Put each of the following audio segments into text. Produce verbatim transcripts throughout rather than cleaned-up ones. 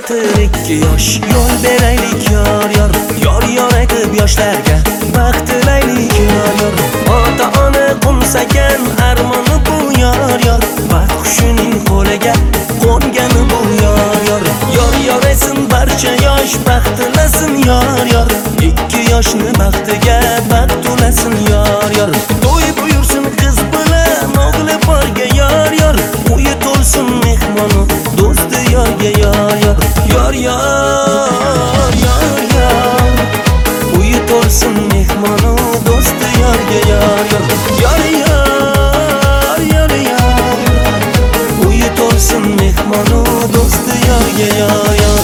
xavotir ikki yosh. Yo'l beraylik yor yor, yor yor aytib yoshlarga baxt tilaylik yor yor. Ota ona qo'msagan armoni bu yor yor, baxt qushining qo'liga qo'ngani bu yor yor. Yor yor aytsin barcha yosh, baxt tilasin yor yor. Ikki yoshni baxtiga baxt to'lasin yor yor. To'y buyursin qiz bilan o'g'li borga yor yor. Uyi to'lsin mehmonu do'sti yorga yor yor. Yor yor yor yor. Uyi to'lsin mehmonu do'sti yorga yor yor. Yor yor yor yor. Uyi to'lsin mehmonu do'sti yorga yor yor.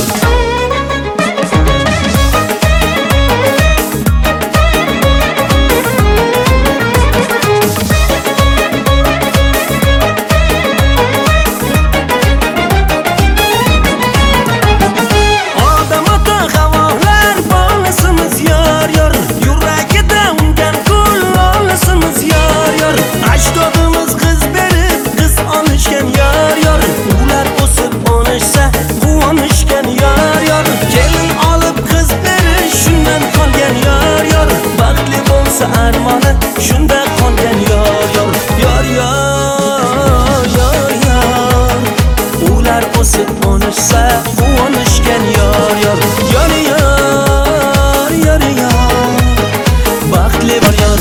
Armoni shunda qolgan yor yor. Yor yor yor yor. Ular o'sib o'nishsa quvonishgan yor yor. Yor yor yor yor. Baxtli bor yor.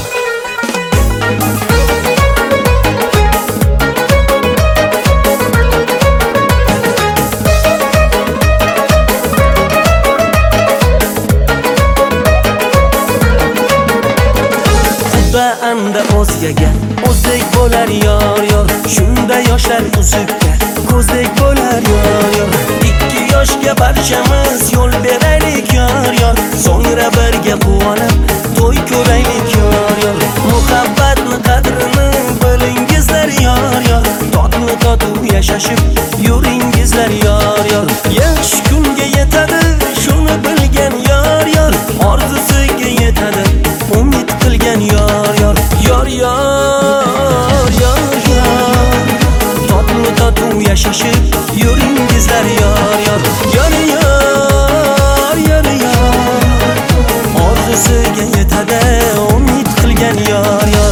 Anda o'zgaga o'zdek bo'lar yor yor. Shunda yoshlar uzukka ko'zdek bo'lar yor yor. Ikki yoshga barchamiz yo'l beraylik yor yor. So'ngra birga quvonib to'y ko'raylik yor yor. Muhabbatni qadrini bilingizlar yor yor. Totni totuv yashashib yuringizlar yor yor. Yaxshi kunga yetadi shuni bilgan yor yor. Orzusiga yetadi umid qilgan yor yor. Yor yor yor yor. Totni totuv yashashib yuringizlar yor yor. Yor yor yor yor. Orzusiga yetadi umid qilgan yor yor.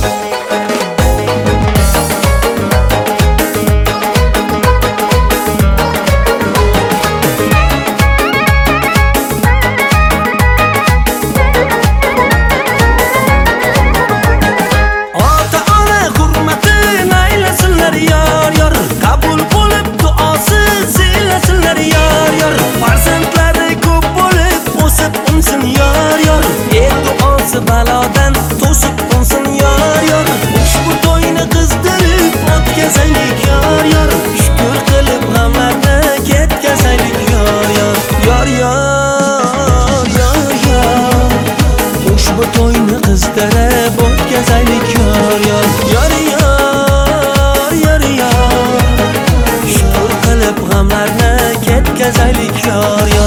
Balodan to'sib qo'nsin yor yor. Ushbu to'yni qizdirib o'tkazaylik yor yor. Shukr qilib g'amlarni ketkazaylik yor yor. Yor yor yor yor. Ushbu to'yni qizdirib o'tkazaylik yor yor. Yor yor yor yor. Shukr qilib g'amlarni ketkazaylik yor yor.